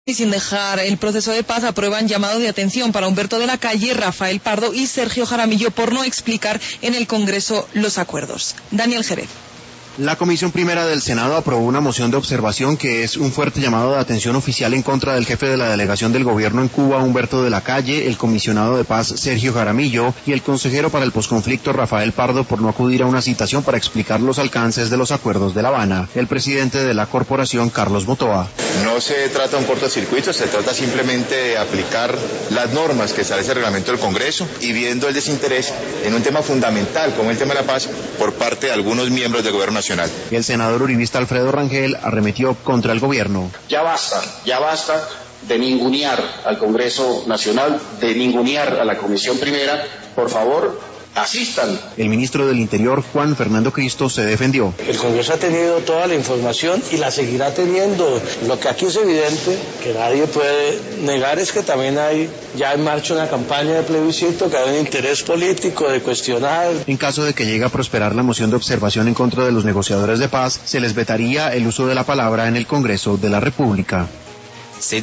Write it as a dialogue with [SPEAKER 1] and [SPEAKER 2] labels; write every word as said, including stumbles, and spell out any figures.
[SPEAKER 1] Y sin dejar el proceso de paz, aprueban llamado de atención para Humberto de la Calle, Rafael Pardo y Sergio Jaramillo por no explicar en el Congreso los acuerdos. Daniel Jerez.
[SPEAKER 2] La Comisión Primera del Senado aprobó una moción de observación que es un fuerte llamado de atención oficial en contra del jefe de la delegación del gobierno en Cuba, Humberto de la Calle, el comisionado de paz Sergio Jaramillo y el consejero para el posconflicto Rafael Pardo por no acudir a una citación para explicar los alcances de los acuerdos de La Habana. El presidente de la corporación, Carlos Motoa.
[SPEAKER 3] No se trata de un cortocircuito, se trata simplemente de aplicar las normas que establece el reglamento del Congreso y viendo el desinterés en un tema fundamental como el tema de la paz por parte de algunos miembros del gobierno nacional.
[SPEAKER 2] El senador uribista Alfredo Rangel arremetió contra el gobierno.
[SPEAKER 4] Ya basta, ya basta de ningunear al Congreso Nacional, de ningunear a la Comisión Primera. Por favor, asistan.
[SPEAKER 2] El ministro del Interior, Juan Fernando Cristo, se defendió.
[SPEAKER 5] El Congreso ha tenido toda la información y la seguirá teniendo. Lo que aquí es evidente, que nadie puede negar, es que también hay ya en marcha una campaña de plebiscito, que hay un interés político de cuestionar.
[SPEAKER 2] En caso de que llegue a prosperar la moción de observación en contra de los negociadores de paz, se les vetaría el uso de la palabra en el Congreso de la República.